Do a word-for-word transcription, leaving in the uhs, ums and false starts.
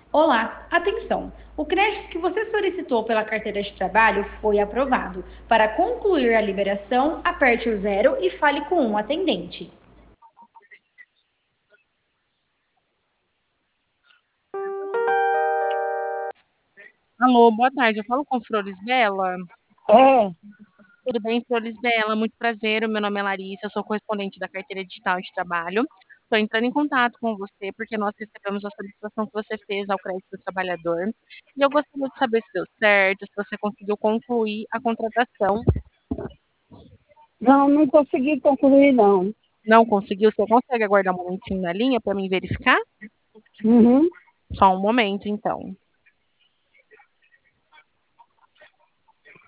Olá, atenção! O crédito que você solicitou pela carteira de trabalho foi aprovado. Para concluir a liberação, aperte o zero e fale com um atendente. Alô, boa tarde. Eu falo com Flores Bela? É, Tudo bem, Flores Bela? Muito prazer. O meu nome é Larissa, eu sou correspondente da carteira digital de trabalho. Estou entrando em contato com você porque nós recebemos a solicitação que você fez ao crédito do trabalhador. E eu gostaria de saber se deu certo, se você conseguiu concluir a contratação. não, não consegui concluir, não. Não conseguiu? Você consegue aguardar um momentinho na linha para mim verificar? Uhum. Só um momento, então.